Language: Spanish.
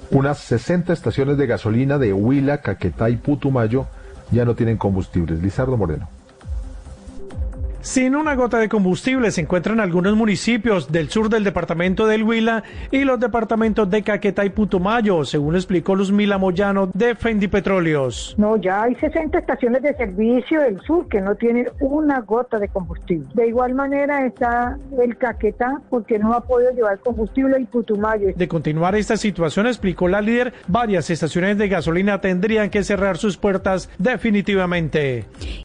Unas 60 estaciones de gasolina de Huila, Caquetá y Putumayo ya no tienen combustibles. Lizardo Moreno. Sin una gota de combustible se encuentran algunos municipios del sur del departamento del Huila y los departamentos de Caquetá y Putumayo, según explicó Luzmila Moyano de Fendipetróleos. No, ya hay 60 estaciones de servicio del sur que no tienen una gota de combustible. De igual manera está el Caquetá porque no ha podido llevar combustible y Putumayo. De continuar esta situación, explicó la líder, varias estaciones de gasolina tendrían que cerrar sus puertas definitivamente.